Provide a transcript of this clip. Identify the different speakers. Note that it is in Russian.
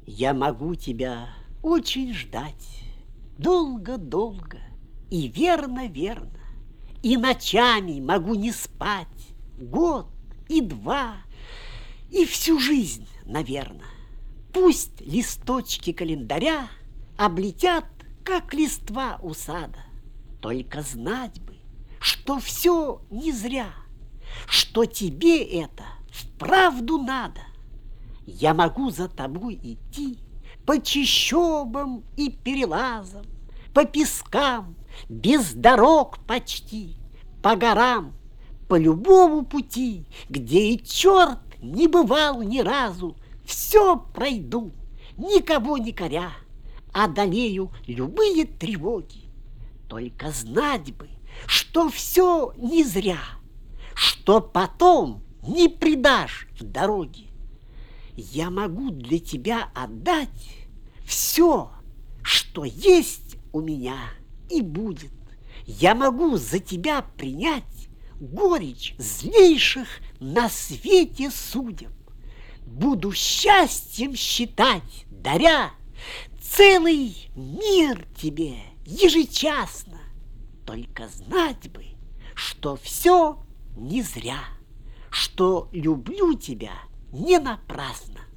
Speaker 1: Я могу тебя очень ждать, долго-долго, и верно-верно, и ночами могу не спать, год и два, и всю жизнь, наверно. Пусть листочки календаря облетят, как листва у сада. Только знать бы, что все не зря, что тебе это вправду надо. Я могу за тобой идти по чащобам и перелазам, по пескам, без дорог почти, по горам, по любому пути, где и черт не бывал ни разу. Все пройду, никого не коря, одолею любые тревоги. Только знать бы, что все не зря, что потом не предашь в дороге. Я могу для тебя отдать все, что есть у меня и будет. Я могу за тебя принять горечь злейших на свете судеб. Буду счастьем считать, даря целый мир тебе ежечасно. Только знать бы, что все не зря, что люблю тебя не напрасно.